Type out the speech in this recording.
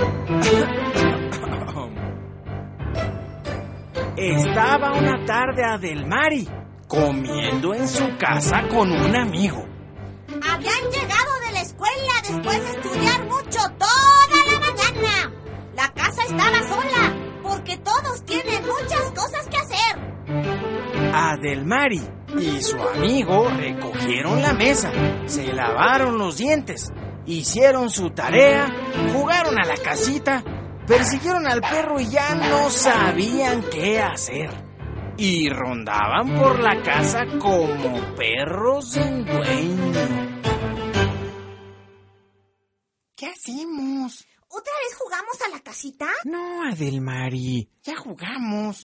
Estaba una tarde Adelmari comiendo en su casa con un amigo. Habían llegado de la escuela después de estudiar mucho toda la mañana. La casa estaba sola porque todos tienen muchas cosas que hacer. Adelmari y su amigo recogieron la mesa, se lavaron los dientes, hicieron su tarea, jugaron a la casita, persiguieron al perro y ya no sabían qué hacer. Y rondaban por la casa como perros sin dueño. ¿Qué hacemos? ¿Otra vez jugamos a la casita? No, Adelmari, ya jugamos.